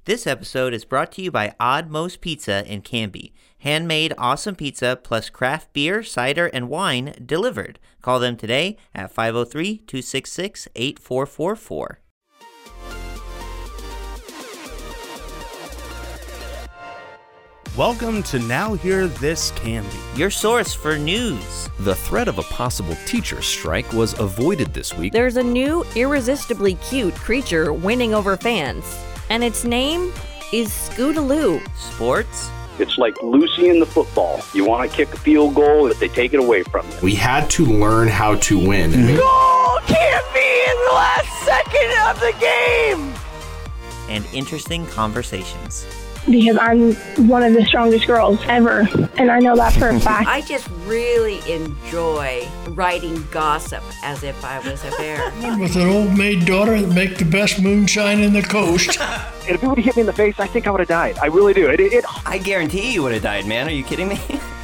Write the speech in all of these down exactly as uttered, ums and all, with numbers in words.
This episode is brought to you by Odd Most Pizza in Canby. Handmade awesome pizza plus craft beer, cider, and wine delivered. Call them today at five oh three, two six six, eight four four four. Welcome to Now Hear This Canby, your source for news. The threat of a possible teacher strike was avoided this week. There's a new, irresistibly cute creature winning over fans, and its name is Scootaloo. Sports. It's like Lucy in the football. You want to kick a field goal, but they take it away from you. We had to learn how to win. Goal can't be in the last second of the game! And interesting conversations. Because I'm one of the strongest girls ever, and I know that for a fact. I just really enjoy writing gossip as if I was a bear. With an old maid daughter that make the best moonshine in the coast. And if it would have hit me in the face, I think I would have died. I really do. It, it, it... I guarantee you would have died, man. Are you kidding me?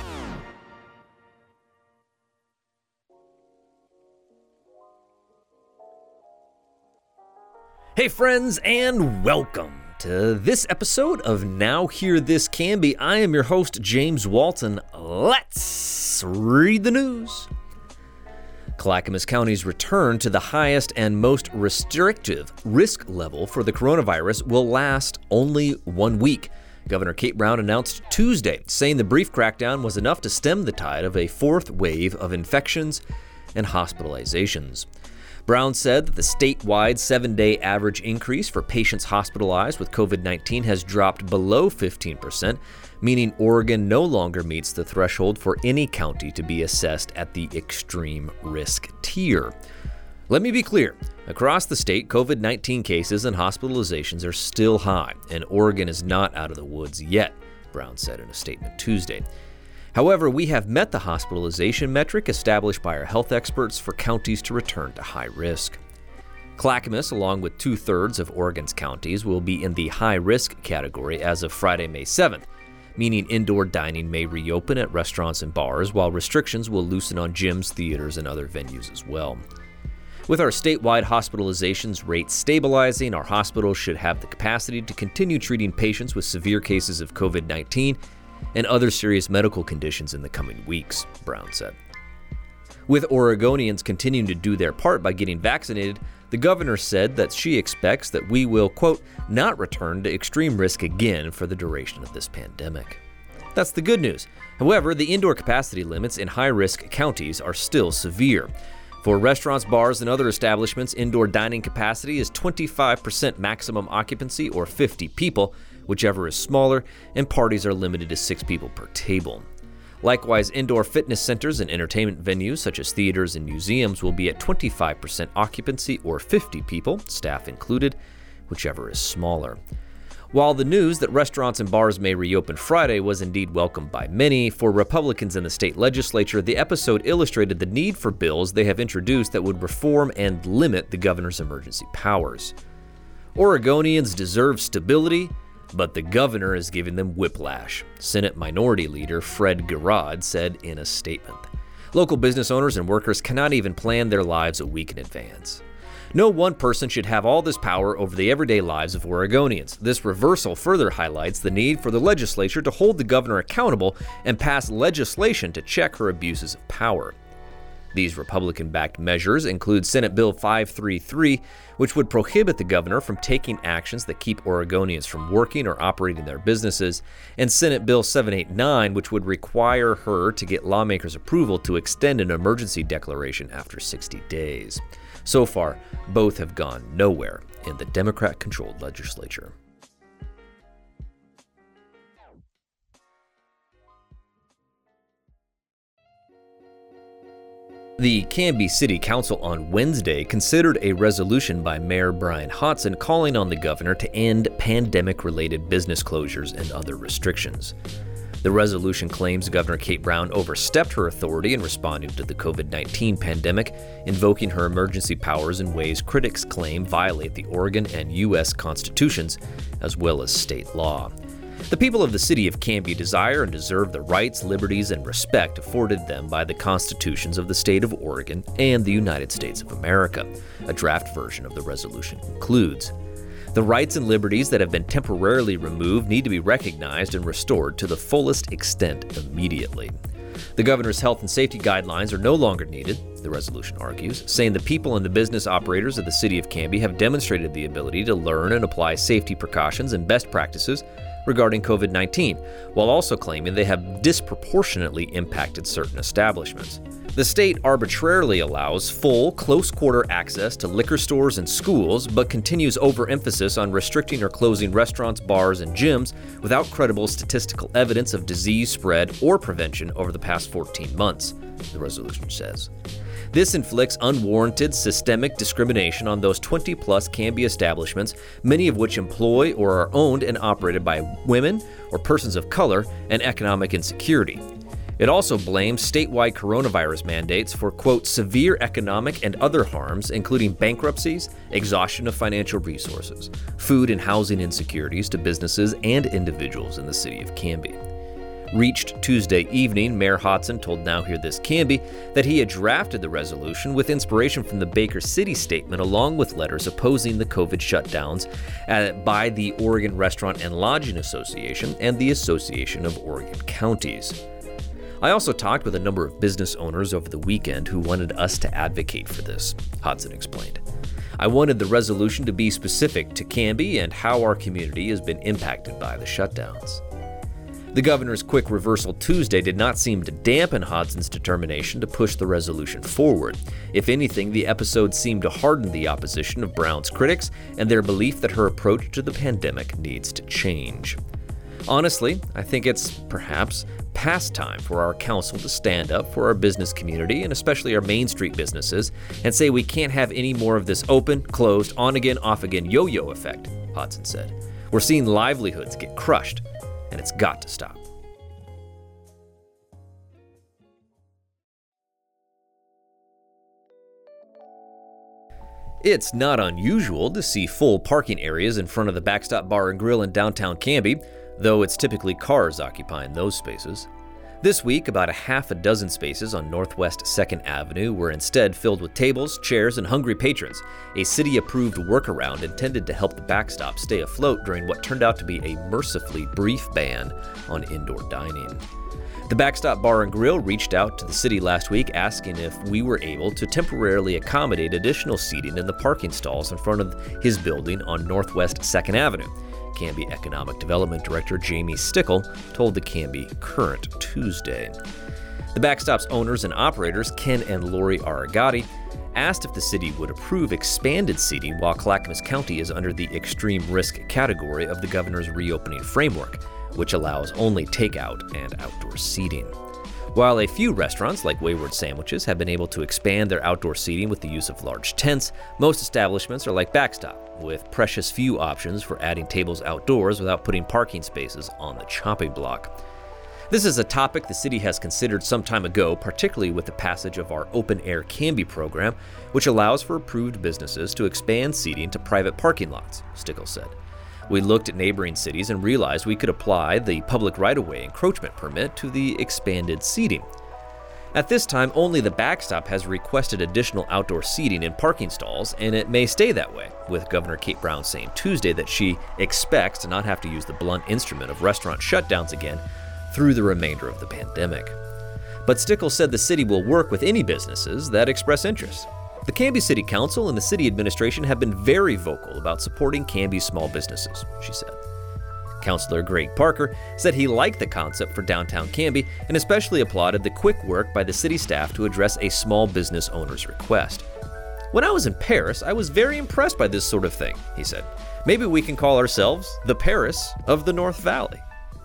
Hey friends, and welcome to this episode of Now Hear This Canby. I am your host, James Walton. Let's read the news. Clackamas County's return to the highest and most restrictive risk level for the coronavirus will last only one week. Governor Kate Brown announced Tuesday, saying the brief crackdown was enough to stem the tide of a fourth wave of infections and hospitalizations. Brown said that the statewide seven-day average increase for patients hospitalized with covid nineteen has dropped below fifteen percent, meaning Oregon no longer meets the threshold for any county to be assessed at the extreme risk tier. Let me be clear. Across the state, covid nineteen cases and hospitalizations are still high, and Oregon is not out of the woods yet, Brown said in a statement Tuesday. However, we have met the hospitalization metric established by our health experts for counties to return to high risk. Clackamas, along with two-thirds of Oregon's counties, will be in the high-risk category as of Friday, May seventh, meaning indoor dining may reopen at restaurants and bars, while restrictions will loosen on gyms, theaters, and other venues as well. With our statewide hospitalizations rate stabilizing, our hospitals should have the capacity to continue treating patients with severe cases of covid nineteen and other serious medical conditions in the coming weeks, Brown said. With Oregonians continuing to do their part by getting vaccinated, the governor said that she expects that we will, quote, not return to extreme risk again for the duration of this pandemic. That's the good news. However, the indoor capacity limits in high-risk counties are still severe. For restaurants, bars, and other establishments, indoor dining capacity is twenty-five percent maximum occupancy or fifty people, whichever is smaller, and parties are limited to six people per table. Likewise, indoor fitness centers and entertainment venues such as theaters and museums will be at twenty-five percent occupancy or fifty people, staff included, whichever is smaller. While the news that restaurants and bars may reopen Friday was indeed welcomed by many, for Republicans in the state legislature, the episode illustrated the need for bills they have introduced that would reform and limit the governor's emergency powers. Oregonians deserve stability, but the governor is giving them whiplash, Senate Minority Leader Fred Garrod said in a statement. Local business owners and workers cannot even plan their lives a week in advance. No one person should have all this power over the everyday lives of Oregonians. This reversal further highlights the need for the legislature to hold the governor accountable and pass legislation to check her abuses of power. These Republican-backed measures include Senate Bill five thirty-three, which would prohibit the governor from taking actions that keep Oregonians from working or operating their businesses, and Senate Bill seven eighty-nine, which would require her to get lawmakers' approval to extend an emergency declaration after sixty days. So far, both have gone nowhere in the Democrat-controlled legislature. The Canby City Council on Wednesday considered a resolution by Mayor Brian Hodson calling on the governor to end pandemic-related business closures and other restrictions. The resolution claims Governor Kate Brown overstepped her authority in responding to the covid nineteen pandemic, invoking her emergency powers in ways critics claim violate the Oregon and U S constitutions, as well as state law. The people of the city of Canby desire and deserve the rights, liberties, and respect afforded them by the constitutions of the state of Oregon and the United States of America, a draft version of the resolution concludes. The rights and liberties that have been temporarily removed need to be recognized and restored to the fullest extent immediately. The governor's health and safety guidelines are no longer needed, the resolution argues, saying the people and the business operators of the city of Canby have demonstrated the ability to learn and apply safety precautions and best practices regarding covid nineteen, while also claiming they have disproportionately impacted certain establishments. The state arbitrarily allows full, close-quarter access to liquor stores and schools, but continues overemphasis on restricting or closing restaurants, bars, and gyms without credible statistical evidence of disease spread or prevention over the past fourteen months, the resolution says. This inflicts unwarranted systemic discrimination on those twenty-plus Canby establishments, many of which employ or are owned and operated by women or persons of color, and economic insecurity. It also blames statewide coronavirus mandates for, quote, severe economic and other harms, including bankruptcies, exhaustion of financial resources, food and housing insecurities to businesses and individuals in the city of Canby. Reached Tuesday evening, Mayor Hodson told Now Hear This Canby that he had drafted the resolution with inspiration from the Baker City statement, along with letters opposing the COVID shutdowns by the Oregon Restaurant and Lodging Association and the Association of Oregon Counties. I also talked with a number of business owners over the weekend who wanted us to advocate for this, Hodson explained. I wanted the resolution to be specific to Canby and how our community has been impacted by the shutdowns. The governor's quick reversal Tuesday did not seem to dampen Hodson's determination to push the resolution forward. If anything, the episode seemed to harden the opposition of Brown's critics and their belief that her approach to the pandemic needs to change. Honestly, I think it's perhaps past time for our council to stand up for our business community and especially our Main Street businesses and say we can't have any more of this open, closed, on-again, off-again yo-yo effect, Hodson said. We're seeing livelihoods get crushed, and it's got to stop. It's not unusual to see full parking areas in front of the Backstop Bar and Grill in downtown Canby, though it's typically cars occupying those spaces. This week, about a half a dozen spaces on Northwest second Avenue were instead filled with tables, chairs, and hungry patrons, a city-approved workaround intended to help the Backstop stay afloat during what turned out to be a mercifully brief ban on indoor dining. The Backstop Bar and Grill reached out to the city last week asking if we were able to temporarily accommodate additional seating in the parking stalls in front of his building on Northwest second Avenue. Canby Economic Development Director Jamie Stickle told the Canby Current Tuesday. The Backstop's owners and operators, Ken and Lori Aragati, asked if the city would approve expanded seating while Clackamas County is under the extreme risk category of the governor's reopening framework, which allows only takeout and outdoor seating. While a few restaurants like Wayward Sandwiches have been able to expand their outdoor seating with the use of large tents, most establishments are like Backstop, with precious few options for adding tables outdoors without putting parking spaces on the chopping block. This is a topic the city has considered some time ago, particularly with the passage of our Open Air Canby program, which allows for approved businesses to expand seating to private parking lots, Stickle said. We looked at neighboring cities and realized we could apply the public right-of-way encroachment permit to the expanded seating. At this time, only the Backstop has requested additional outdoor seating in parking stalls, and it may stay that way, with Governor Kate Brown saying Tuesday that she expects to not have to use the blunt instrument of restaurant shutdowns again through the remainder of the pandemic. But Stickle said the city will work with any businesses that express interest. The Canby City Council and the city administration have been very vocal about supporting Canby's small businesses, she said. Councilor Greg Parker said he liked the concept for downtown Canby and especially applauded the quick work by the city staff to address a small business owner's request. When I was in Paris, I was very impressed by this sort of thing, he said. Maybe we can call ourselves the Paris of the North Valley.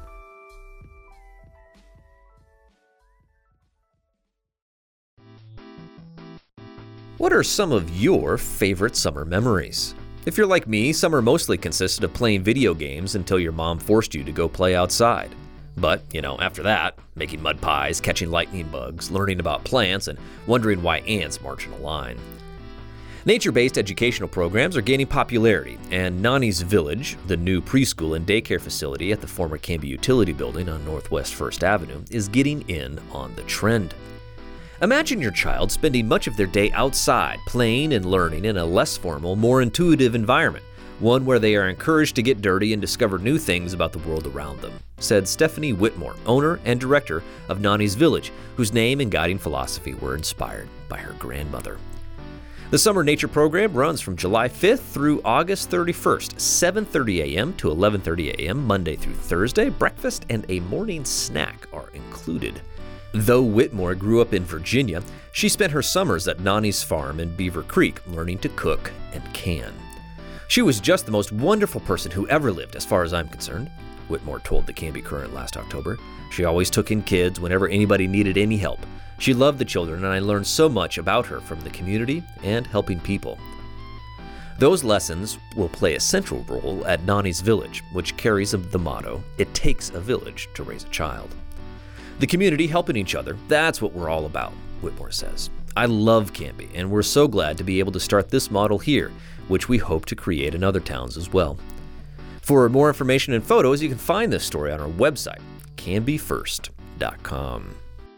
What are some of your favorite summer memories? If you're like me, summer mostly consisted of playing video games until your mom forced you to go play outside. But, you know, after that, making mud pies, catching lightning bugs, learning about plants, and wondering why ants march in a line. Nature-based educational programs are gaining popularity, and Nani's Village, the new preschool and daycare facility at the former Canby Utility Building on Northwest first Avenue, is getting in on the trend. Imagine your child spending much of their day outside, playing and learning in a less formal, more intuitive environment, one where they are encouraged to get dirty and discover new things about the world around them, said Stephanie Whitmore, owner and director of Nani's Village, whose name and guiding philosophy were inspired by her grandmother. The summer nature program runs from July fifth through August thirty-first, seven thirty a.m. to eleven thirty a.m. Monday through Thursday. Breakfast and a morning snack are included. Though Whitmore grew up in Virginia, she spent her summers at Nani's farm in Beaver Creek learning to cook and can. She was just the most wonderful person who ever lived, as far as I'm concerned, Whitmore told the Canby Current last October. She always took in kids whenever anybody needed any help. She loved the children, and I learned so much about her from the community and helping people. Those lessons will play a central role at Nani's Village, which carries the motto, "It takes a village to raise a child." The community helping each other, that's what we're all about, Whitmore says. I love Canby, and we're so glad to be able to start this model here, which we hope to create in other towns as well. For more information and photos, you can find this story on our website, canby first dot com.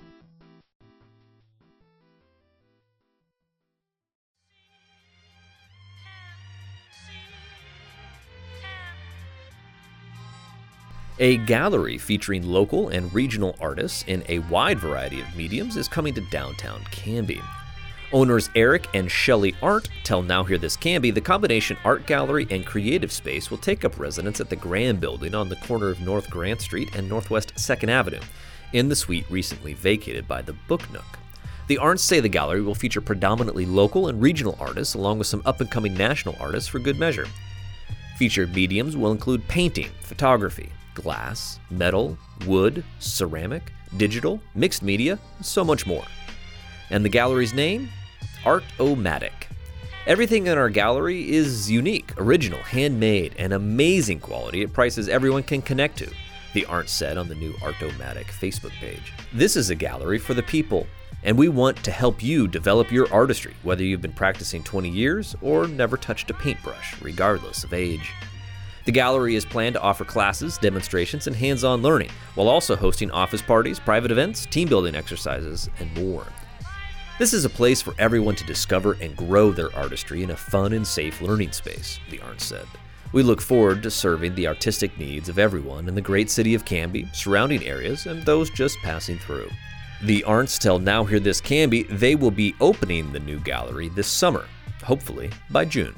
A gallery featuring local and regional artists in a wide variety of mediums is coming to downtown Canby. Owners Eric and Shelley Art tell Now Hear This Canby the combination art gallery and creative space will take up residence at the Graham Building on the corner of North Grant Street and Northwest second Avenue, in the suite recently vacated by the Book Nook. The Arts say the gallery will feature predominantly local and regional artists along with some up-and-coming national artists for good measure. Featured mediums will include painting, photography, glass, metal, wood, ceramic, digital, mixed media, so much more. And the gallery's name? Art-O-Matic. Everything in our gallery is unique, original, handmade, and amazing quality at prices everyone can connect to, the Art said on the new Art-O-Matic Facebook page. This is a gallery for the people, and we want to help you develop your artistry, whether you've been practicing twenty years or never touched a paintbrush, regardless of age. The gallery is planned to offer classes, demonstrations, and hands-on learning, while also hosting office parties, private events, team-building exercises, and more. This is a place for everyone to discover and grow their artistry in a fun and safe learning space, the Art said. We look forward to serving the artistic needs of everyone in the great city of Canby, surrounding areas, and those just passing through. The Arts tell Now Hear This Canby they will be opening the new gallery this summer, hopefully by June.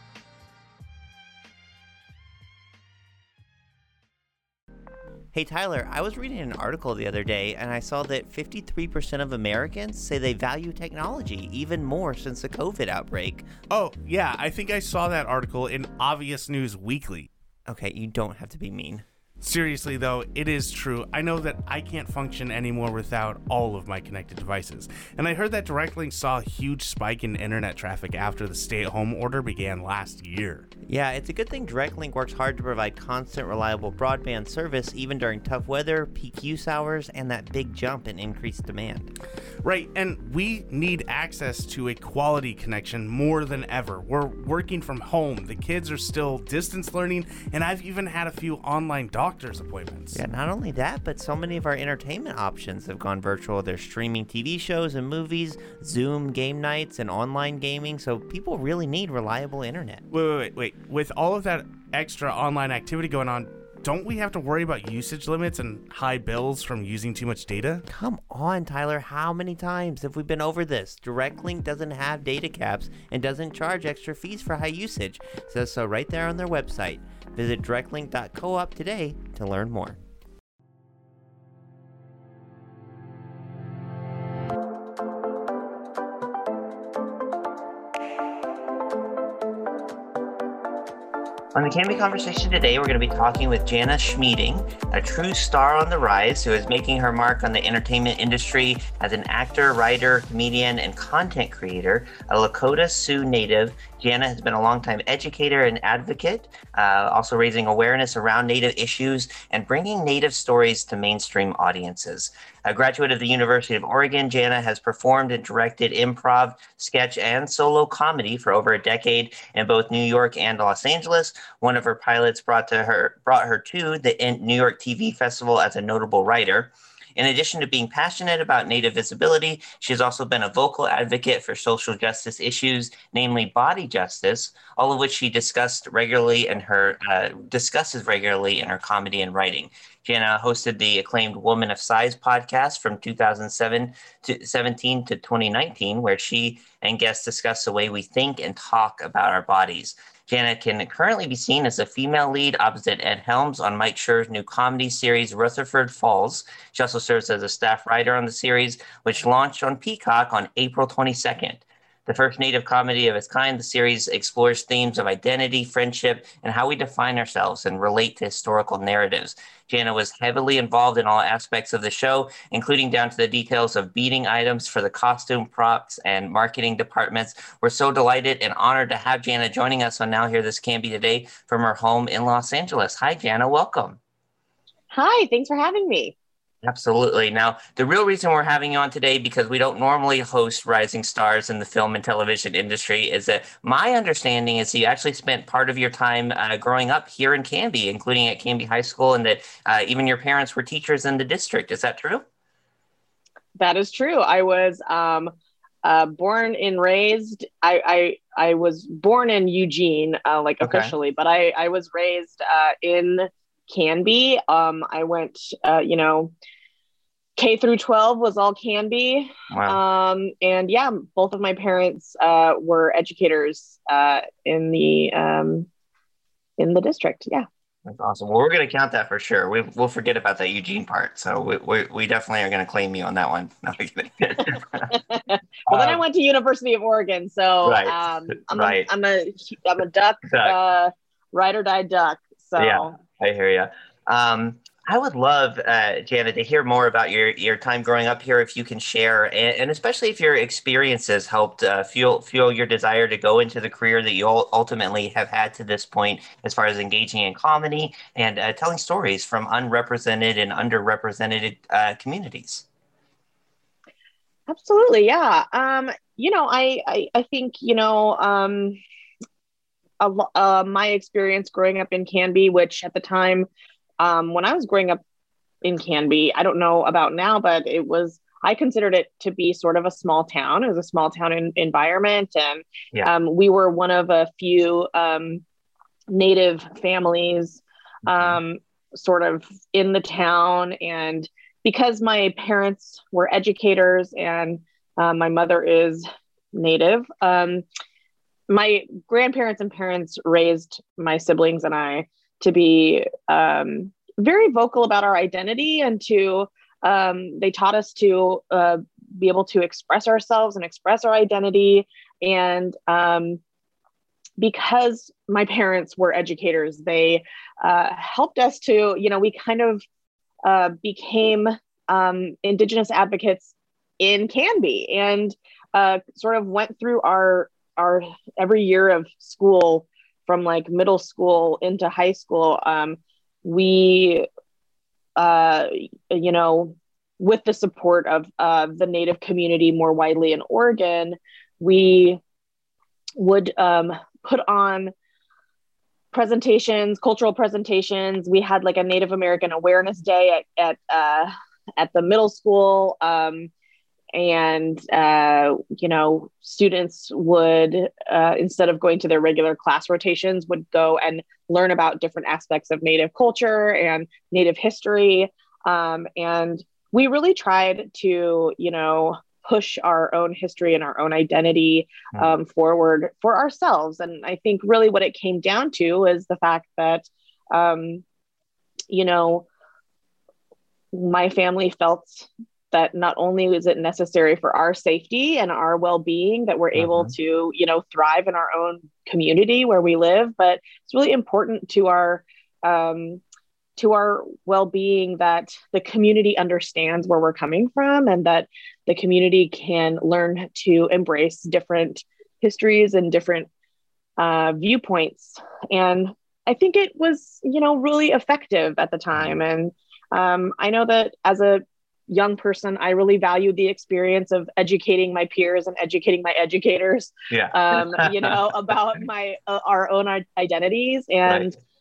Hey Tyler, I was reading an article the other day and I saw that fifty-three percent of Americans say they value technology even more since the COVID outbreak. Oh, yeah, I think I saw that article in Obvious News Weekly. Okay, you don't have to be mean. Seriously though, it is true. I know that I can't function anymore without all of my connected devices. And I heard that DirectLink saw a huge spike in internet traffic after the stay-at-home order began last year. Yeah, it's a good thing DirectLink works hard to provide constant, reliable broadband service even during tough weather, peak use hours, and that big jump in increased demand. Right, and we need access to a quality connection more than ever. We're working from home, the kids are still distance learning, and I've even had a few online doctor's appointments. Yeah, not only that, but so many of our entertainment options have gone virtual. They're streaming T V shows and movies, Zoom game nights, and online gaming, so people really need reliable internet. Wait, wait, wait, wait. With all of that extra online activity going on, don't we have to worry about usage limits and high bills from using too much data? Come on, Tyler. How many times have we been over this? DirectLink doesn't have data caps and doesn't charge extra fees for high usage. It says so right there on their website. Visit directlink dot coop today to learn more. On the Canby Conversation today, we're going to be talking with Jana Schmieding, a true star on the rise who is making her mark on the entertainment industry as an actor, writer, comedian, and content creator. A Lakota Sioux native, Jana has been a longtime educator and advocate, uh, also raising awareness around Native issues and bringing Native stories to mainstream audiences. A graduate of the University of Oregon, Jana has performed and directed improv, sketch, and solo comedy for over a decade in both New York and Los Angeles. One of her pilots brought to her brought her to the New York T V Festival as a notable writer. In addition to being passionate about Native visibility, she has also been a vocal advocate for social justice issues, namely body justice, all of which she discussed regularly in her uh, discusses regularly in her comedy and writing. Jana hosted the acclaimed Woman of Size podcast from two thousand seven to seventeen to twenty nineteen, where she and guests discuss the way we think and talk about our bodies. Jana can currently be seen as a female lead opposite Ed Helms on Mike Schur's new comedy series, Rutherford Falls. She also serves as a staff writer on the series, which launched on Peacock on April twenty-second. The first Native comedy of its kind, the series explores themes of identity, friendship, and how we define ourselves and relate to historical narratives. Jana was heavily involved in all aspects of the show, including down to the details of beading items for the costume, props, and marketing departments. We're so delighted and honored to have Jana joining us on Now Hear This Can Be today from her home in Los Angeles. Hi, Jana. Welcome. Hi. Thanks for having me. Absolutely. Now, the real reason we're having you on today, because we don't normally host rising stars in the film and television industry, is that my understanding is you actually spent part of your time uh, growing up here in Canby, including at Canby High School, and that uh, even your parents were teachers in the district. Is that true? That is true. I was um, uh, born and raised, I, I, I was born in Eugene, uh, like Okay. officially, but I, I was raised uh, in Canby. Um, I went, uh, you know, K through twelve was all Canby. Wow. Um, and yeah, both of my parents uh, were educators uh, in the um, in the district. Yeah. That's awesome. Well, we're going to count that for sure. We, we'll forget about that Eugene part. So we, we, we definitely are going to claim you on that one. No, I'm kidding. Well, then I went to University of Oregon. So Right. um, I'm, Right. a, I'm a I'm a duck, Duck. uh, ride or die duck. So Yeah, I hear you. Um, I would love, uh, Jana, to hear more about your, your time growing up here, if you can share, and, and especially if your experiences helped uh, fuel fuel your desire to go into the career that you ul- ultimately have had to this point, as far as engaging in comedy and uh, telling stories from unrepresented and underrepresented uh, communities. Absolutely. Yeah. Um, you know, I, I, I think, you know, um, a, lo- uh, my experience growing up in Canby, which at the time, um, when I was growing up in Canby, I don't know about now, but it was, I considered it to be sort of a small town. It was a small town in, environment. And Yeah. um, we were one of a few um, Native families um, sort of in the town. And because my parents were educators and uh, my mother is Native, um, my grandparents and parents raised my siblings and I to be um, very vocal about our identity, and to um, they taught us to uh, be able to express ourselves and express our identity. And um, because my parents were educators, they uh, helped us to, you know, we kind of uh, became um, Indigenous advocates in Canby, and uh, sort of went through our our every year of school, from like middle school into high school. Um, we, uh, you know, with the support of uh, the Native community more widely in Oregon, we would um, put on presentations, cultural presentations. We had like a Native American Awareness Day at at, uh, at the middle school. Um, and, uh, you know, students would, uh, instead of going to their regular class rotations, would go and learn about different aspects of Native culture and Native history. Um, and we really tried to, you know, push our own history and our own identity um, forward for ourselves. And I think really what it came down to is the fact that, um, you know, my family felt that not only is it necessary for our safety and our well-being that we're able Mhm. to, you know, thrive in our own community where we live, but it's really important to our, um, to our well-being that the community understands where we're coming from, and that the community can learn to embrace different histories and different uh, viewpoints. And I think it was, you know, really effective at the time. And um, I know that as a young person, I really valued the experience of educating my peers and educating my educators, Yeah. um, you know, about my uh, our own i- identities. And Right.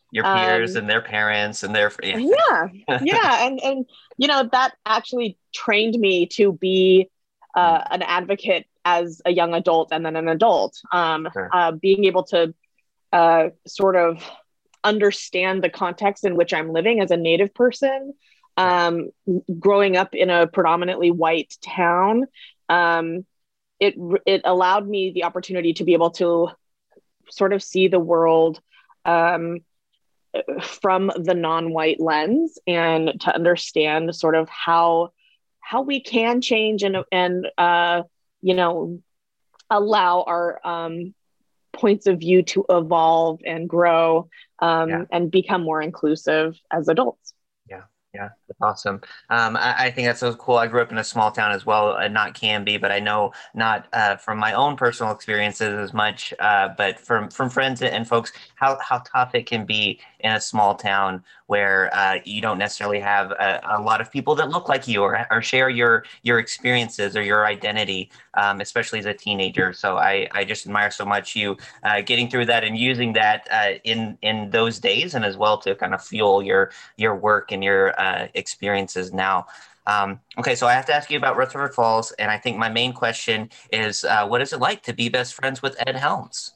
Your peers um, and their parents and their yeah, yeah, yeah. and and you know that actually trained me to be uh, an advocate as a young adult and then an adult. Um, Sure. uh, being able to uh, sort of understand the context in which I'm living as a Native person. Um, growing up in a predominantly white town, um, it it allowed me the opportunity to be able to sort of see the world um, from the non-white lens and to understand sort of how how we can change and and uh, you know allow our um, points of view to evolve and grow um, Yeah. and become more inclusive as adults. Yeah, yeah, that's awesome. Um, I, I think that's so cool. I grew up in a small town as well, uh, not Canby, but I know not uh, from my own personal experiences as much, uh, but from from friends and folks, how how tough it can be in a small town where uh, you don't necessarily have a, a lot of people that look like you or or share your your experiences or your identity, um, especially as a teenager. So I I just admire so much you uh, getting through that and using that uh, in in those days, and as well to kind of fuel your your work and your uh, experiences now. Um, okay, so I have to ask you about Rutherford Falls, and I think my main question is, uh, what is it like to be best friends with Ed Helms?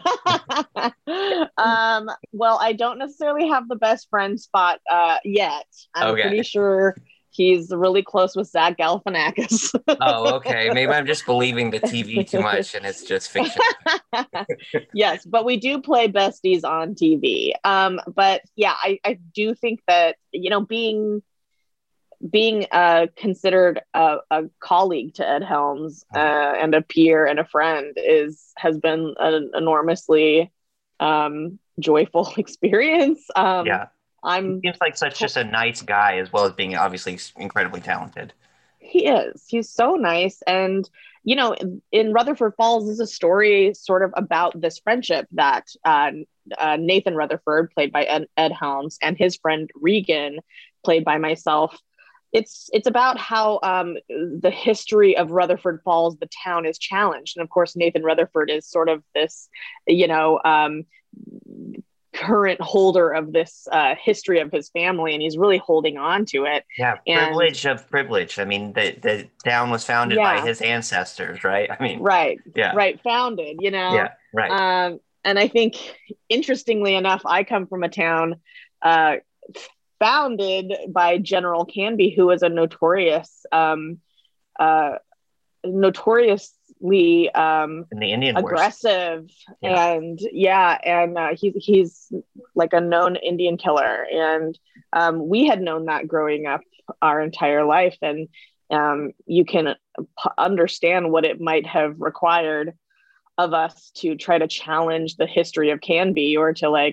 um, well, I don't necessarily have the best friend spot uh, yet. I'm Okay. pretty sure he's really close with Zach Galifianakis. Oh, okay. Maybe I'm just believing the T V too much, and it's just fiction. Yes, but we do play besties on T V. Um, but yeah, I, I do think that, you know, being being uh, considered a, a colleague to Ed Helms uh, and a peer and a friend is has been an enormously um, joyful experience. Um, Yeah. I'm He seems like such just a nice guy, as well as being obviously incredibly talented. He is. He's so nice. And, you know, in, in Rutherford Falls is a story sort of about this friendship that uh, uh, Nathan Rutherford, played by Ed, Ed Helms, and his friend Regan, played by myself. It's it's about how um, the history of Rutherford Falls, the town, is challenged. And of course, Nathan Rutherford is sort of this, you know, um, current holder of this uh, history of his family, and he's really holding on to it. Yeah, and, privilege of privilege. I mean, the, the town was founded yeah. by his ancestors, right? I mean, right, yeah, right, founded, you know? Yeah, right. Um, and I think, interestingly enough, I come from a town uh, founded by General Canby, who was a notorious, um, uh, notoriously um, in the Indian aggressive, yeah. and yeah, and uh, he's he's like a known Indian killer, and um, we had known that growing up our entire life, and um, you can p- understand what it might have required of us to try to challenge the history of Canby, or to like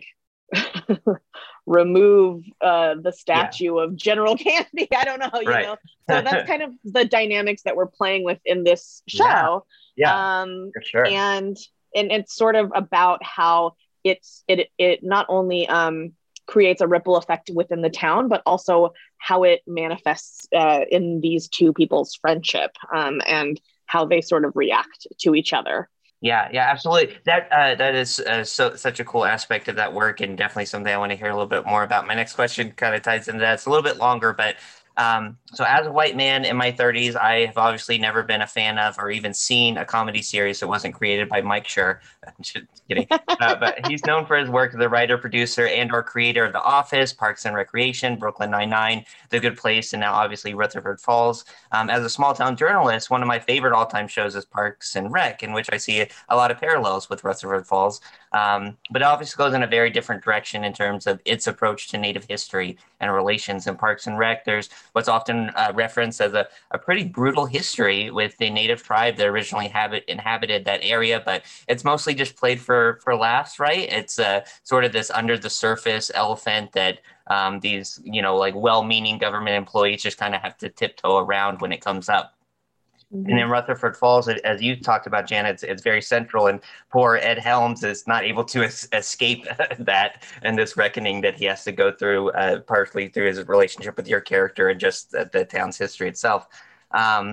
remove uh, the statue yeah. of General Canby. I don't know, you right. know. So that's kind of the dynamics that we're playing with in this show. Yeah, yeah um, for sure. And and it's sort of about how it's it it not only um, creates a ripple effect within the town, but also how it manifests uh, in these two people's friendship um, and how they sort of react to each other. Yeah, yeah, absolutely. That uh, that is uh, so such a cool aspect of that work, and definitely something I want to hear a little bit more about. My next question kind of ties into that. It's a little bit longer, but um, so as a white man in my thirties, I have obviously never been a fan of or even seen a comedy series that wasn't created by Mike Schur. Just kidding. Uh, but he's known for his work as the writer, producer, and or creator of The Office, Parks and Recreation, Brooklyn Nine-Nine, The Good Place, and now obviously Rutherford Falls. Um, as a small town journalist, one of my favorite all-time shows is Parks and Rec, in which I see a, a lot of parallels with Rutherford Falls. Um, but it obviously goes in a very different direction in terms of its approach to Native history and relations. In Parks and Rec, there's what's often uh, referenced as a, a pretty brutal history with the Native tribe that originally habit, inhabited that area, but it's mostly just played for, for laughs, right? It's uh, sort of this under the surface elephant that um, these, you know, like well-meaning government employees just kind of have to tiptoe around when it comes up. Mm-hmm. And in Rutherford Falls, as you talked about, Janet, it's, it's very central, and poor Ed Helms is not able to es- escape that and this reckoning that he has to go through, uh, partially through his relationship with your character and just the, the town's history itself. Um,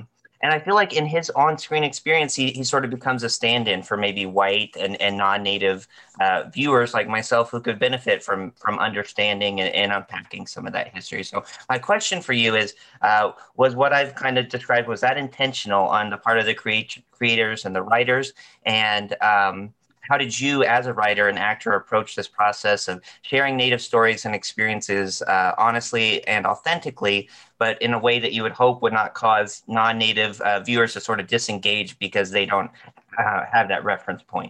And I feel like in his on-screen experience, he, he sort of becomes a stand-in for maybe white and, and non-native uh, viewers like myself who could benefit from from understanding and, and unpacking some of that history. So my question for you is, uh, was what I've kind of described, was that intentional on the part of the create, creators and the writers? And um, how did you, as a writer and actor, approach this process of sharing Native stories and experiences uh, honestly and authentically, but in a way that you would hope would not cause non-Native uh, viewers to sort of disengage because they don't uh, have that reference point?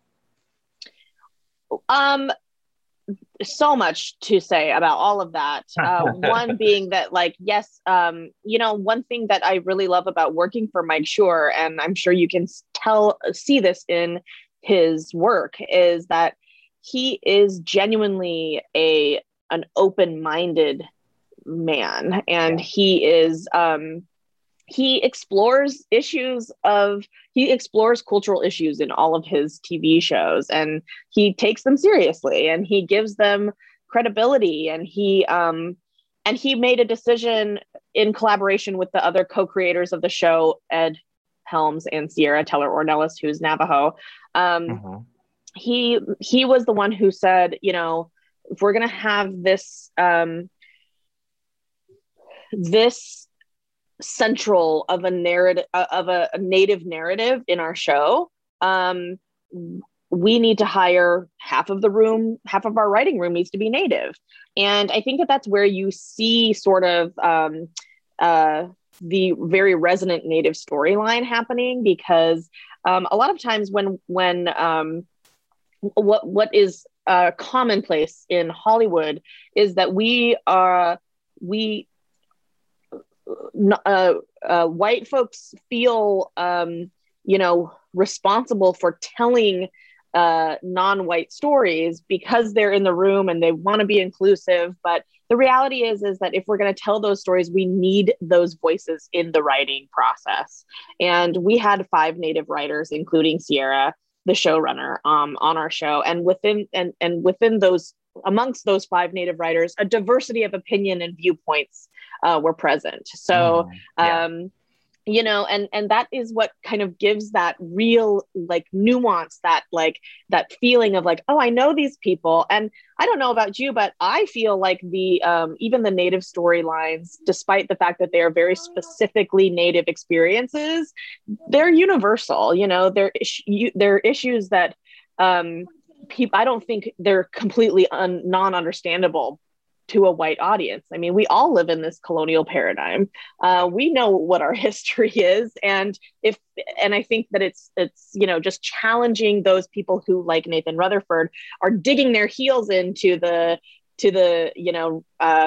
Um, so much to say about all of that. Uh, one being that, like, yes, um, you know, one thing that I really love about working for Mike Schur, and I'm sure you can tell, see this in his work, is that he is genuinely a an open-minded man, and yeah. he is um he explores issues of he explores cultural issues in all of his T V shows, and he takes them seriously and he gives them credibility, and he um and he made a decision in collaboration with the other co-creators of the show, Ed Helms and Sierra Teller Ornelas, who's Navajo. Um, mm-hmm. He he was the one who said, you know, if we're going to have this um, this central of a narrative of a, a Native narrative in our show, um, we need to hire half of the room, half of our writing room needs to be Native, and I think that that's where you see sort of um, uh, the very resonant Native storyline happening, because um, a lot of times when when um, what what is uh, commonplace in Hollywood is that we are we uh, uh, white folks feel um, you know responsible for telling uh, non-white stories because they're in the room and they want to be inclusive, but the reality is, is that if we're going to tell those stories, we need those voices in the writing process. And we had five Native writers, including Sierra, the showrunner, um, on our show. And within and, and within those, amongst those five Native writers, a diversity of opinion and viewpoints uh, were present. So, mm, yeah. um, you know, and and that is what kind of gives that real like nuance, that like that feeling of like, oh, I know these people. And I don't know about you, but I feel like the um, even the Native storylines, despite the fact that they are very specifically Native experiences, they're universal. You know, they're you, they're issues that um, people. I don't think they're completely un, non-understandable to a white audience. I mean, we all live in this colonial paradigm. Uh, we know what our history is, and if and I think that it's it's you know just challenging those people who, like Nathan Rutherford, are digging their heels into the to the you know uh,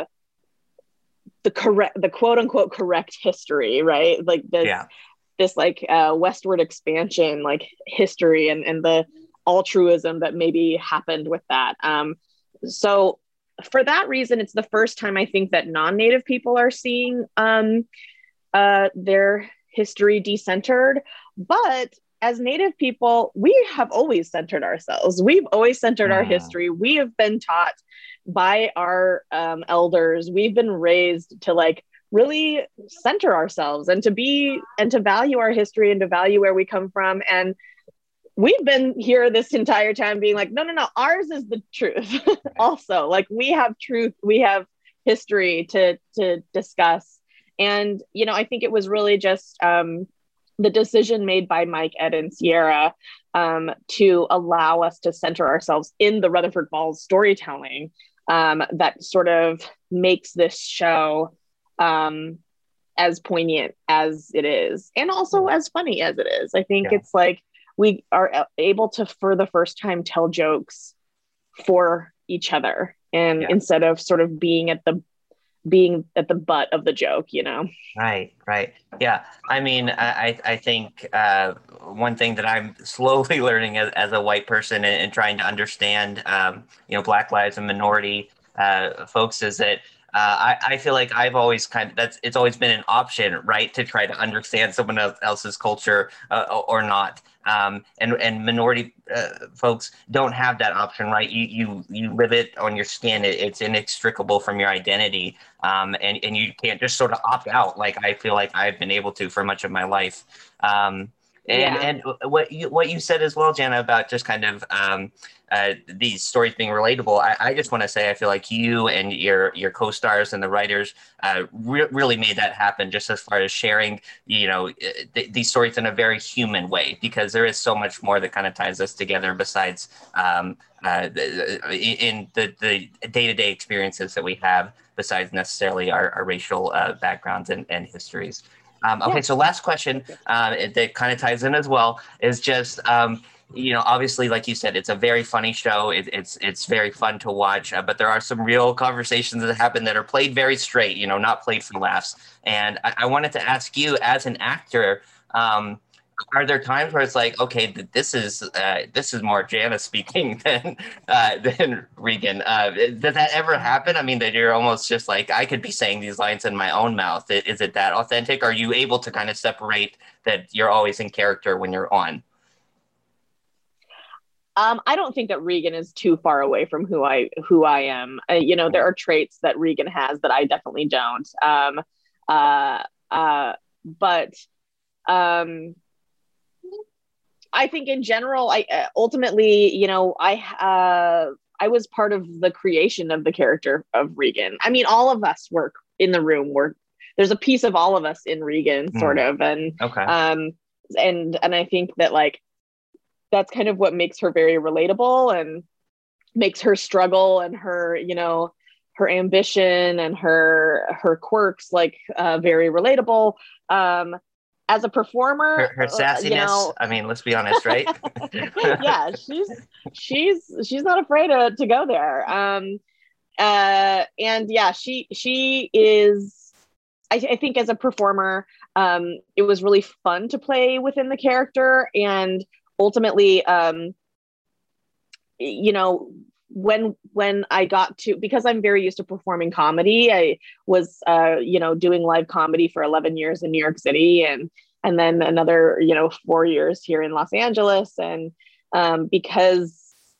the correct the quote unquote correct history, right? Like this yeah. this like uh, westward expansion like history, and and the altruism that maybe happened with that. Um, so. For that reason, it's the first time I think that non-Native people are seeing um, uh, their history decentered. But as Native people, we have always centered ourselves. We've always centered mm. our history. We have been taught by our um, elders. We've been raised to like really center ourselves and to be and to value our history and to value where we come from. And we've been here this entire time being like, no, no, no, ours is the truth. Also, like we have truth, we have history to to discuss. And, you know, I think it was really just um, the decision made by Mike, Ed, and Sierra um, to allow us to center ourselves in the Rutherford Falls storytelling um, that sort of makes this show um, as poignant as it is, and also as funny as it is. I think yeah. it's like, we are able to, for the first time, tell jokes for each other, and yeah. instead of sort of being at the being at the butt of the joke, you know? Right, right. Yeah. I mean, I, I think uh, one thing that I'm slowly learning as, as a white person and, and trying to understand, um, you know, Black lives and minority uh, folks, is that uh, I, I feel like I've always kind of, that's, it's always been an option, right, to try to understand someone else's culture uh, or not. Um, and, and minority uh, folks don't have that option, right? You, you, you live it on your skin. It, it's inextricable from your identity. Um, and, and you can't just sort of opt out like I feel like I've been able to for much of my life. Um, and, Yeah. and what you, what you said as well, Jana, about just kind of um, uh, these stories being relatable, I, I just want to say I feel like you and your your co-stars and the writers uh, re- really made that happen, just as far as sharing, you know, th- these stories in a very human way, because there is so much more that kind of ties us together besides um, uh, in the, the day-to-day experiences that we have, besides necessarily our, our racial uh, backgrounds and, and histories. Um, okay, yeah. So last question uh, that kind of ties in as well is just, um, you know, obviously, like you said, it's a very funny show. It, it's it's very fun to watch, uh, but there are some real conversations that happen that are played very straight, you know, not played for laughs. And I, I wanted to ask you, as an actor, um, are there times where it's like, okay, this is uh, this is more Jana speaking than uh, than Regan? Uh, does that ever happen? I mean, that you're almost just like, I could be saying these lines in my own mouth. Is it that authentic? Are you able to kind of separate that you're always in character when you're on? Um, I don't think that Regan is too far away from who I who I am. Uh, you know, there are traits that Regan has that I definitely don't. Um, uh, uh, but um, I think in general, I uh, ultimately, you know, I uh, I was part of the creation of the character of Regan. I mean, all of us work in the room. We're there's a piece of all of us in Regan, sort mm. of, and okay. um, and and I think that like. That's kind of what makes her very relatable and makes her struggle and her, you know, her ambition and her her quirks like uh, very relatable. Um, as a performer, her, her sassiness. You know, I mean, let's be honest, right? yeah, she's she's she's not afraid to to go there. Um, uh, and yeah, she she is. I, I think as a performer, um, it was really fun to play within the character and. Ultimately, um, you know, when when I got to, because I'm very used to performing comedy, I was, uh, you know, doing live comedy for eleven years in New York City, and and then another, you know, four years here in Los Angeles, and um, because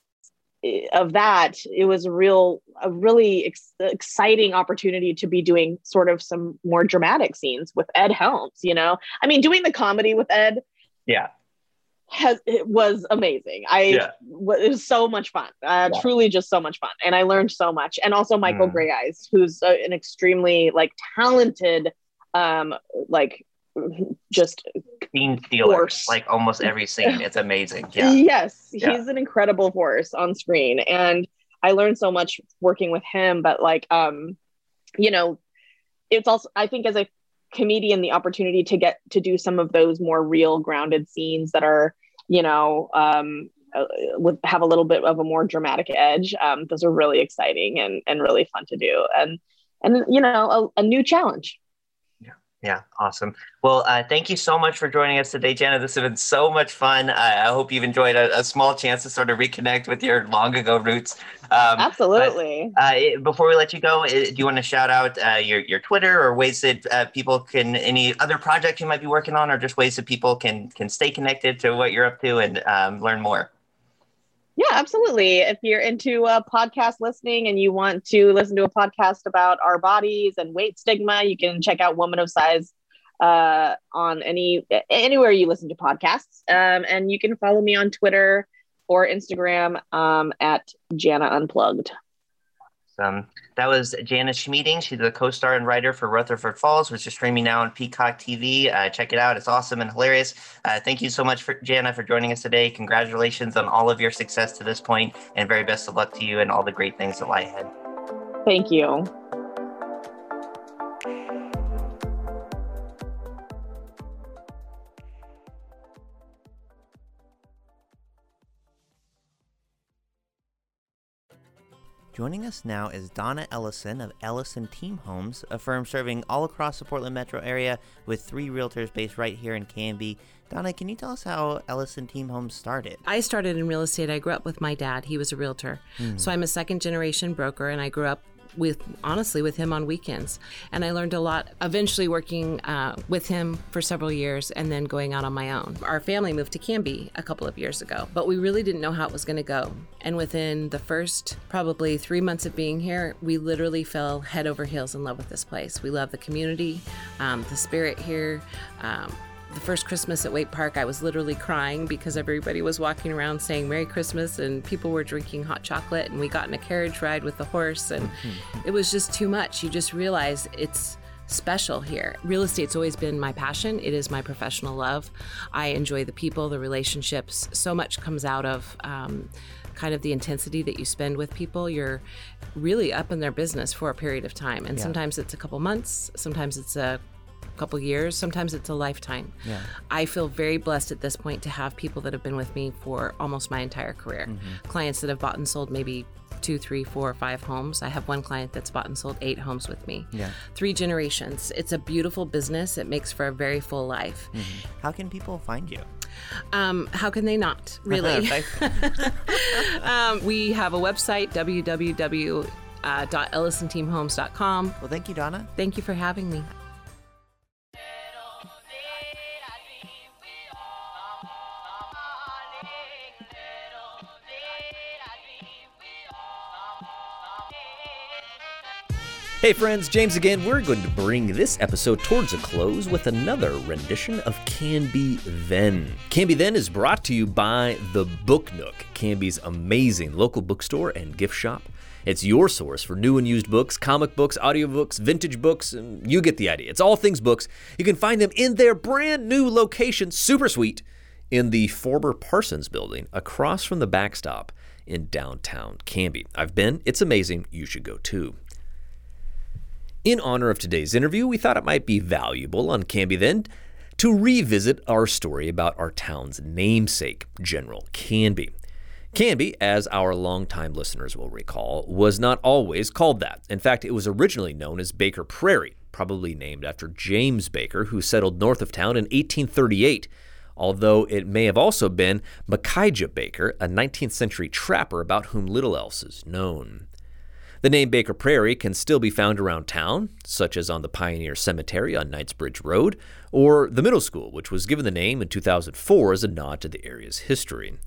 of that, it was a real, a really ex- exciting opportunity to be doing sort of some more dramatic scenes with Ed Helms. You know, I mean, doing the comedy with Ed, yeah. Has it was amazing. I yeah. w- it was so much fun. Uh, yeah. Truly, just so much fun, and I learned so much. And also Michael mm. Grey Eyes, who's uh, an extremely like talented, um, like just scene stealer. Like almost every scene, it's amazing. Yeah. Yes, he's yeah. an incredible force on screen, and I learned so much working with him. But like, um, you know, it's also I think as a comedian the opportunity to get to do some of those more real grounded scenes that are, you know, um, uh, would have a little bit of a more dramatic edge. Um, those are really exciting and, and really fun to do. And, and, you know, a, a new challenge. Yeah. Yeah. Awesome. Well, uh, thank you so much for joining us today, Jana. This has been so much fun. Uh, I hope you've enjoyed a, a small chance to sort of reconnect with your long ago roots. Um, Absolutely. But, uh, before we let you go, do you want to shout out uh, your, your Twitter or ways that uh, people can, any other projects you might be working on, or just ways that people can, can stay connected to what you're up to and um, learn more? Yeah, absolutely. If you're into uh, podcast listening and you want to listen to a podcast about our bodies and weight stigma, you can check out Woman of Size uh, on any anywhere you listen to podcasts. Um, and you can follow me on Twitter or Instagram um, at Jana Unplugged. Um, that was Jana Schmieding. She's the co-star and writer for Rutherford Falls, which is streaming now on Peacock T V. Uh, check it out. It's awesome and hilarious. Uh, thank you so much, for Jana, for joining us today. Congratulations on all of your success to this point, and very best of luck to you and all the great things that lie ahead. Thank you. Joining us now is Donna Ellison of Ellison Team Homes, a firm serving all across the Portland metro area with three realtors based right here in Canby. Donna, can you tell us how Ellison Team Homes started? I started in real estate. I grew up with my dad. He was a realtor. Mm. So I'm a second generation broker, and I grew up with, honestly, with him on weekends. And I learned a lot, eventually working uh, with him for several years and then going out on my own. Our family moved to Canby a couple of years ago, but we really didn't know how it was going to go. And within the first probably three months of being here, we literally fell head over heels in love with this place. We love the community, um, the spirit here. Um, The first Christmas at Waite Park, I was literally crying because everybody was walking around saying Merry Christmas and people were drinking hot chocolate, and we got in a carriage ride with the horse, and it was just too much. You just realize it's special here. Real estate's always been my passion. It is my professional love. I enjoy the people, the relationships. So much comes out of um, kind of the intensity that you spend with people. You're really up in their business for a period of time. And Yeah. sometimes it's a couple months, sometimes it's a couple years, sometimes it's a lifetime. Yeah. I feel very blessed at this point to have people that have been with me for almost my entire career. Mm-hmm. Clients that have bought and sold maybe two, three, four, five homes. I have one client that's bought and sold eight homes with me. Yeah. Three generations. It's a beautiful business. It makes for a very full life. Mm-hmm. How can people find you? Um, how can they not, really? um, we have a website, w w w dot ellison team homes dot com. Well, thank you, Donna. Thank you for having me. Hey friends, James again. We're going to bring this episode towards a close with another rendition of Canby Then. Canby Then is brought to you by The Book Nook, Canby's amazing local bookstore and gift shop. It's your source for new and used books, comic books, audiobooks, vintage books, and you get the idea. It's all things books. You can find them in their brand new location, super sweet, in the former Parsons building across from the backstop in downtown Canby. I've been. It's amazing. You should go too. In honor of today's interview, we thought it might be valuable on Canby Then to revisit our story about our town's namesake, General Canby. Canby, as our longtime listeners will recall, was not always called that. In fact, it was originally known as Baker Prairie, probably named after James Baker, who settled north of town in eighteen thirty-eight, although it may have also been Micaiah Baker, a nineteenth century trapper about whom little else is known. The name Baker Prairie can still be found around town, such as on the Pioneer Cemetery on Knightsbridge Road, or the middle school, which was given the name in two thousand four as a nod to the area's history.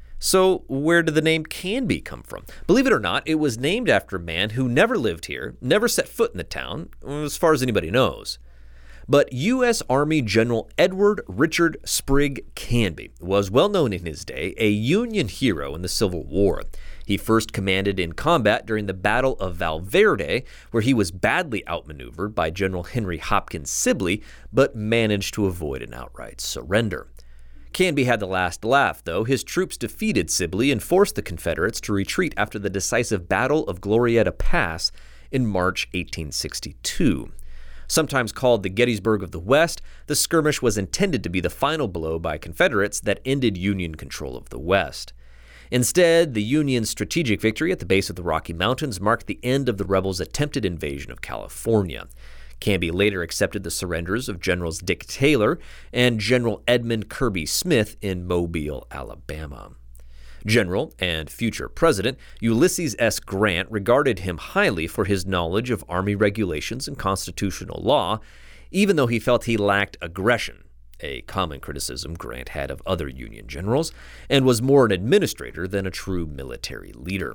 So where did the name Canby come from? Believe it or not, it was named after a man who never lived here, never set foot in the town, as far as anybody knows. But U S Army General Edward Richard Sprigg Canby was well known in his day, a Union hero in the Civil War. He first commanded in combat during the Battle of Valverde, where he was badly outmaneuvered by General Henry Hopkins Sibley, but managed to avoid an outright surrender. Canby had the last laugh, though. His troops defeated Sibley and forced the Confederates to retreat after the decisive Battle of Glorieta Pass in March eighteen sixty-two. Sometimes called the Gettysburg of the West, the skirmish was intended to be the final blow by Confederates that ended Union control of the West. Instead, the Union's strategic victory at the base of the Rocky Mountains marked the end of the rebels' attempted invasion of California. Canby later accepted the surrenders of Generals Dick Taylor and General Edmund Kirby Smith in Mobile, Alabama. General and future President Ulysses S. Grant regarded him highly for his knowledge of Army regulations and constitutional law, even though he felt he lacked aggression, a common criticism Grant had of other Union generals, and was more an administrator than a true military leader.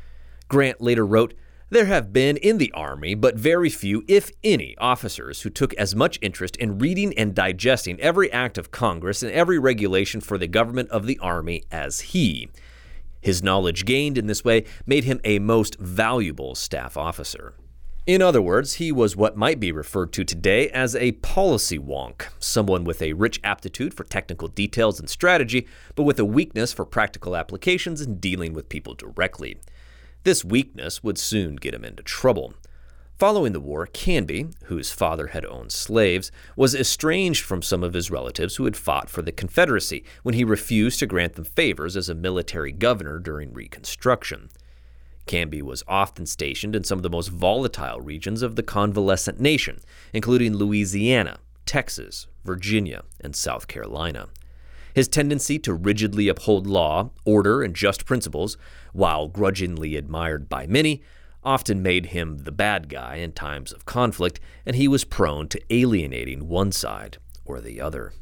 Grant later wrote, "There have been in the Army but very few, if any, officers who took as much interest in reading and digesting every act of Congress and every regulation for the government of the Army as he. His knowledge gained in this way made him a most valuable staff officer." In other words, he was what might be referred to today as a policy wonk, someone with a rich aptitude for technical details and strategy, but with a weakness for practical applications and dealing with people directly. This weakness would soon get him into trouble. Following the war, Canby, whose father had owned slaves, was estranged from some of his relatives who had fought for the Confederacy when he refused to grant them favors as a military governor during Reconstruction. Canby was often stationed in some of the most volatile regions of the convalescent nation, including Louisiana, Texas, Virginia, and South Carolina. His tendency to rigidly uphold law, order, and just principles, while grudgingly admired by many, often made him the bad guy in times of conflict, and he was prone to alienating one side or the other.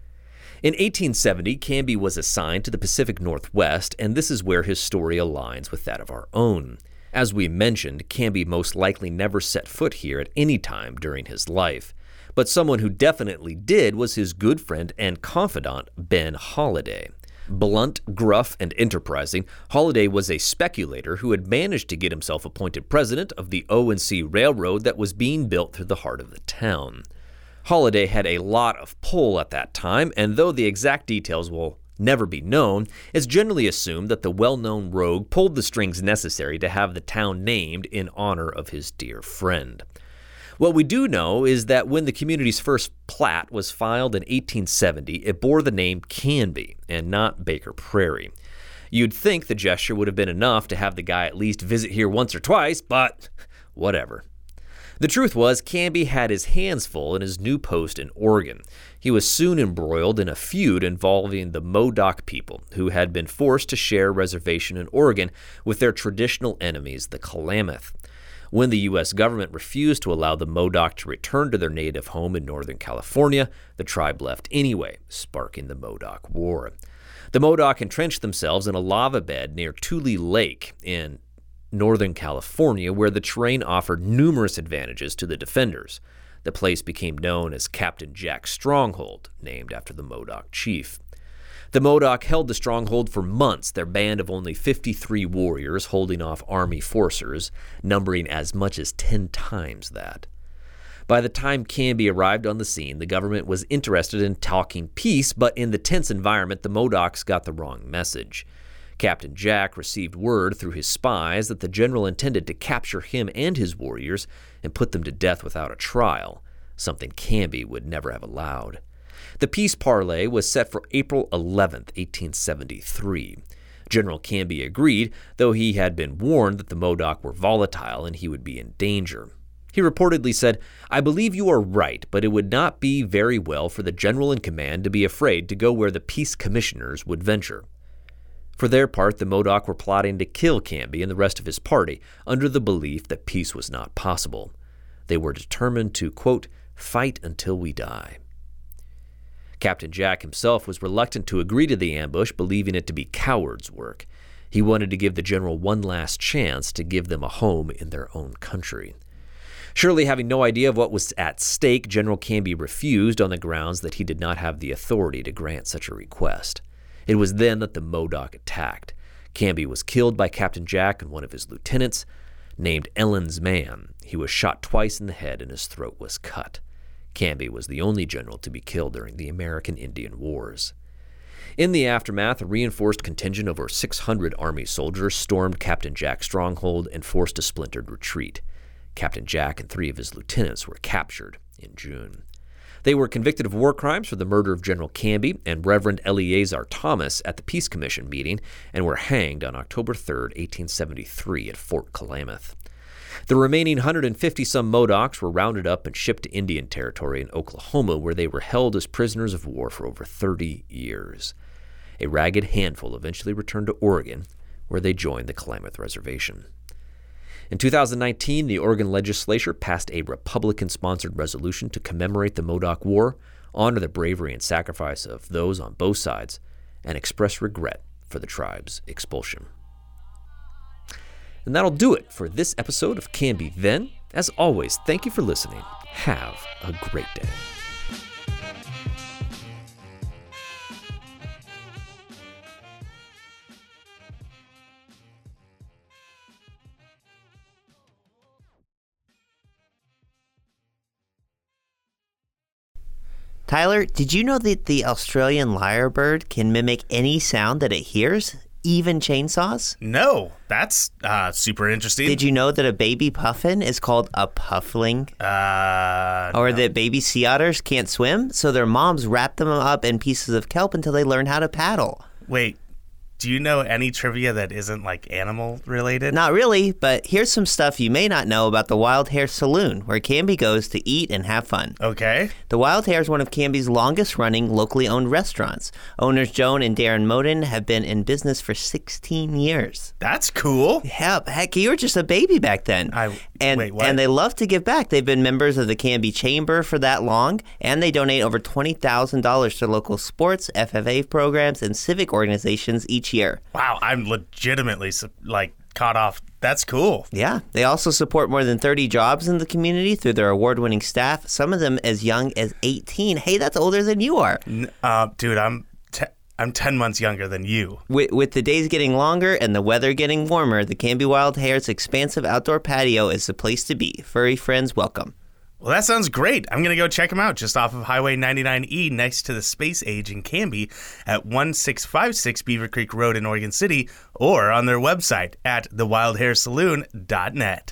In eighteen seventy, Canby was assigned to the Pacific Northwest, and this is where his story aligns with that of our own. As we mentioned, Canby most likely never set foot here at any time during his life. But someone who definitely did was his good friend and confidant, Ben Holiday. Blunt, gruff, and enterprising, Holiday was a speculator who had managed to get himself appointed president of the O and C Railroad that was being built through the heart of the town. Holiday had a lot of pull at that time, and though the exact details will never be known, it's generally assumed that the well-known rogue pulled the strings necessary to have the town named in honor of his dear friend. What we do know is that when the community's first plat was filed in eighteen seventy, it bore the name Canby and not Baker Prairie. You'd think the gesture would have been enough to have the guy at least visit here once or twice, but whatever. The truth was, Canby had his hands full in his new post in Oregon. He was soon embroiled in a feud involving the Modoc people, who had been forced to share a reservation in Oregon with their traditional enemies, the Klamath. When the U S government refused to allow the Modoc to return to their native home in Northern California, the tribe left anyway, sparking the Modoc War. The Modoc entrenched themselves in a lava bed near Tule Lake in Northern California, where the terrain offered numerous advantages to the defenders. The place became known as Captain Jack's Stronghold, named after the Modoc chief. The Modoc held the stronghold for months, their band of only fifty-three warriors holding off army forcers, numbering as much as ten times that. By the time Canby arrived on the scene, the government was interested in talking peace, but in the tense environment, the Modocs got the wrong message. Captain Jack received word through his spies that the general intended to capture him and his warriors and put them to death without a trial, something Canby would never have allowed. The peace parley was set for April eleventh, eighteen seventy-three. General Canby agreed, though he had been warned that the Modoc were volatile and he would be in danger. He reportedly said, "I believe you are right, but it would not be very well for the general in command to be afraid to go where the peace commissioners would venture." For their part, the Modoc were plotting to kill Canby and the rest of his party under the belief that peace was not possible. They were determined to, quote, fight until we die. Captain Jack himself was reluctant to agree to the ambush, believing it to be cowards' work. He wanted to give the general one last chance to give them a home in their own country. Surely having no idea of what was at stake, General Canby refused on the grounds that he did not have the authority to grant such a request. It was then that the Modoc attacked. Canby was killed by Captain Jack and one of his lieutenants. Named Ellen's Man, he was shot twice in the head and his throat was cut. Canby was the only general to be killed during the American Indian Wars. In the aftermath, a reinforced contingent of over six hundred Army soldiers stormed Captain Jack's stronghold and forced a splintered retreat. Captain Jack and three of his lieutenants were captured in June. They were convicted of war crimes for the murder of General Canby and Reverend Eleazar Thomas at the Peace Commission meeting and were hanged on October third, eighteen seventy-three at Fort Klamath. The remaining one hundred fifty-some Modocs were rounded up and shipped to Indian Territory in Oklahoma, where they were held as prisoners of war for over thirty years. A ragged handful eventually returned to Oregon, where they joined the Klamath Reservation. In two thousand nineteen, the Oregon legislature passed a Republican-sponsored resolution to commemorate the Modoc War, honor the bravery and sacrifice of those on both sides, and express regret for the tribe's expulsion. And that'll do it for this episode of Canby Then. As always, thank you for listening. Have a great day. Tyler, did you know that the Australian lyrebird can mimic any sound that it hears, even chainsaws? No, that's uh, super interesting. Did you know that a baby puffin is called a puffling? Uh, or no. that baby sea otters can't swim, so their moms wrap them up in pieces of kelp until they learn how to paddle? Wait, do you know any trivia that isn't like animal related? Not really, but here's some stuff you may not know about the Wild Hare Saloon, where Canby goes to eat and have fun. Okay. The Wild Hare is one of Canby's longest running locally owned restaurants. Owners Joan and Darren Moden have been in business for sixteen years. That's cool. Yeah, heck, you were just a baby back then. I and, wait, what? And they love to give back. They've been members of the Canby Chamber for that long, and they donate over twenty thousand dollars to local sports, F F A programs, and civic organizations each year. Wow, I'm legitimately like caught off. That's cool. Yeah, they also support more than thirty jobs in the community through their award-winning staff, some of them as young as eighteen. Hey, that's older than you are. Uh, dude, I'm te- I'm ten months younger than you. With, with the days getting longer and the weather getting warmer, the Canby Wild Hare's expansive outdoor patio is the place to be. Furry friends welcome. Well, that sounds great. I'm going to go check them out just off of Highway ninety-nine E next to the Space Age in Canby at one six five six Beaver Creek Road in Oregon City, or on their website at the wild hare saloon dot net.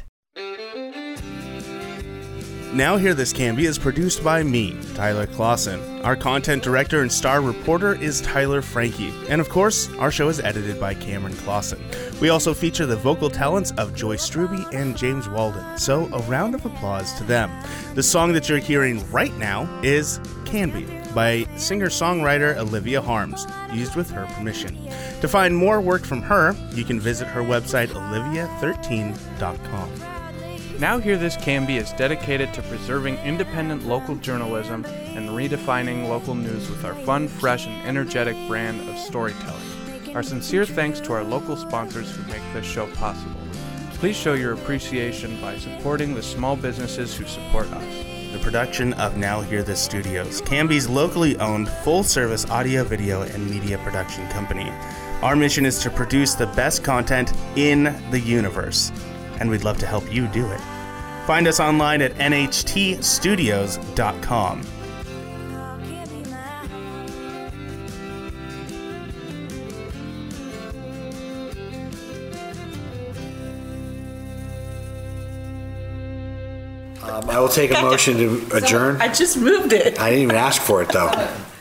Now Hear This Canby is produced by me, Tyler Clausen. Our content director and star reporter is Tyler Frankie. And of course, our show is edited by Cameron Clausen. We also feature the vocal talents of Joy Struby and James Walden, so a round of applause to them. The song that you're hearing right now is Canby by singer-songwriter Olivia Harms, used with her permission. To find more work from her, you can visit her website olivia thirteen dot com. Now Hear This Canby is dedicated to preserving independent local journalism and redefining local news with our fun, fresh, and energetic brand of storytelling. Our sincere thanks to our local sponsors who make this show possible. Please show your appreciation by supporting the small businesses who support us. The production of Now Hear This Studios, Canby's locally owned, full-service audio, video, and media production company. Our mission is to produce the best content in the universe, and we'd love to help you do it. Find us online at N H T studios dot com. Um, I will take a motion to adjourn. I just moved it. I didn't even ask for it, though.